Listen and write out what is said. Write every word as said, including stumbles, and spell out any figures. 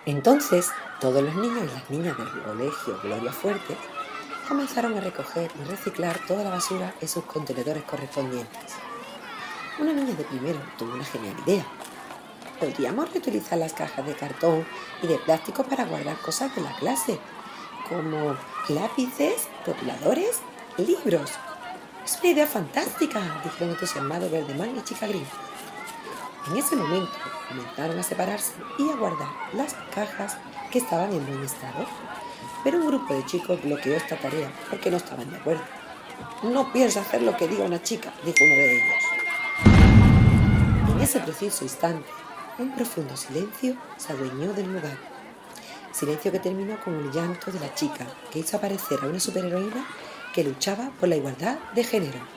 Entonces, todos los niños y las niñas del colegio Gloria Fuerte comenzaron a recoger y reciclar toda la basura en sus contenedores correspondientes. Una niña de primero tuvo una genial idea. Podríamos reutilizar las cajas de cartón y de plástico para guardar cosas de la clase, como lápices, rotuladores, libros. Es una idea fantástica, dijeron entusiasmados Verdeman y Chica Gris. En ese momento comenzaron a separarse y a guardar las cajas que estaban en buen estado. Pero un grupo de chicos bloqueó esta tarea porque no estaban de acuerdo. No pienso hacer lo que diga una chica, dijo uno de ellos. En ese preciso instante, un profundo silencio se adueñó del lugar. Silencio que terminó con el llanto de la chica, que hizo aparecer a una superheroína que luchaba por la igualdad de género.